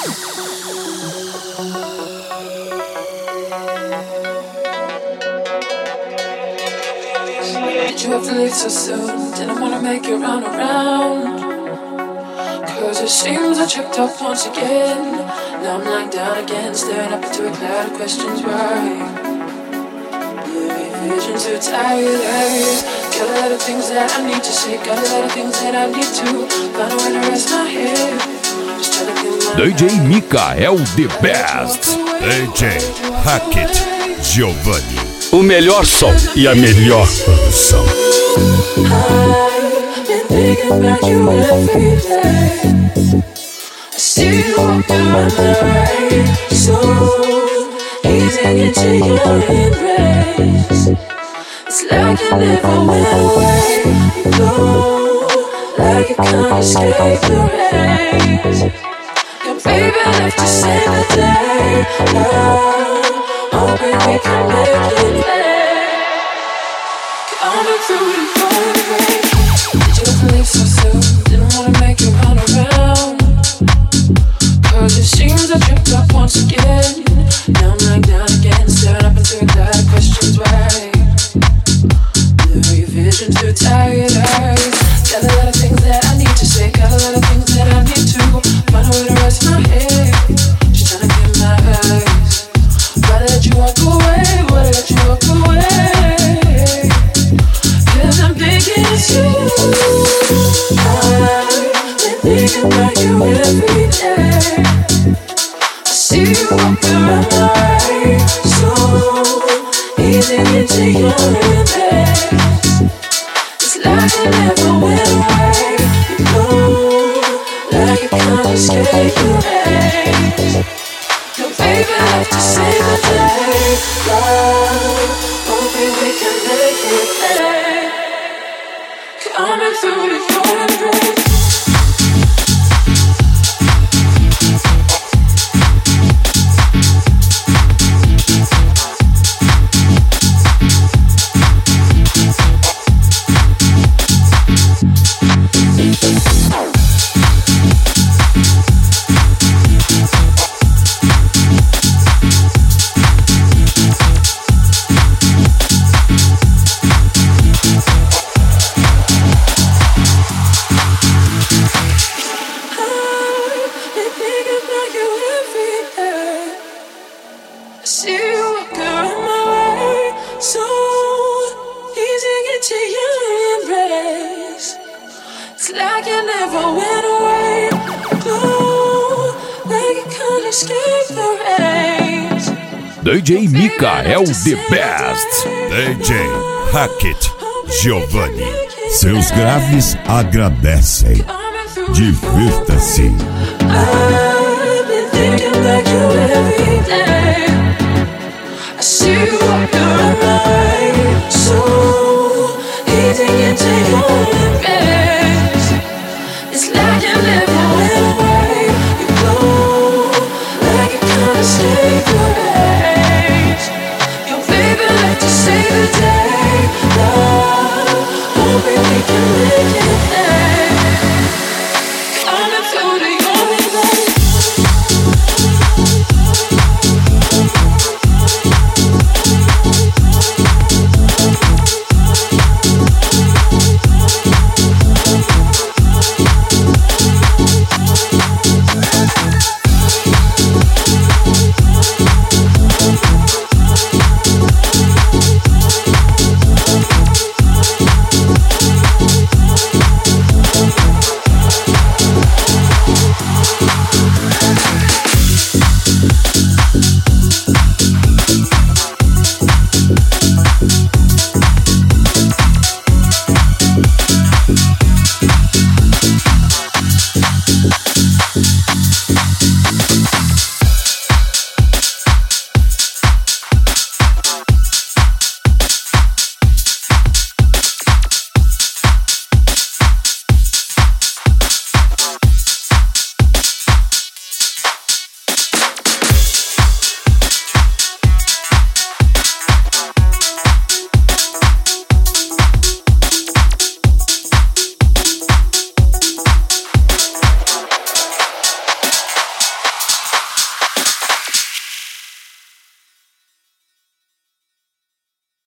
Did you have to leave so soon? Didn't wanna make you run around. Cause it seems I checked up once again. Now I'm lying down again, staring up into a cloud of questions. Why? Vision too tired. Got a lot of things that I need to say. Got a lot of things that I need to find a way to rest my head. Just trying to get my DJ Mika é o The Best. DJ Hackett Giovanni. O melhor som e a melhor produção. I've been thinking about you every day. I see you walking around my way. So easy into your embrace. It's like you never went away. You glow like you can't escape the rays. Your baby left to save the day. Hoping we can make it there. Coming through the pouring rain. Did you have to leave so soon? Didn't wanna make you run around. Cause it seems I tripped up once again. Now I'm lying down again, staring up into a cloud of questions. Why? Your vision's too tired eyes. Got a lot of things that I need to say. Got a lot of things that I need to find a way to rest my head. Just trying to get my eyes. Why did you walk away? Why did you walk away? Cause I'm thinking it's you. I've been thinking about you every day. I see you walking around my way. So easy into your embrace. It's like you never went away. You know, like you can't escape the rays. Your baby left to save the day. Love, hoping we can make it there. Coming through the pouring rain. DJ Mika é o The Best. DJ Hackett Giovanni. Seus graves agradecem. Divirta-se. I've been thinking about you every day. I see you walking around my way. So easy into your embrace. It's like you never went away. You glow like you can't escape the rays. Your baby left to save the day. Love, hoping we can make it there. Coming through the only way.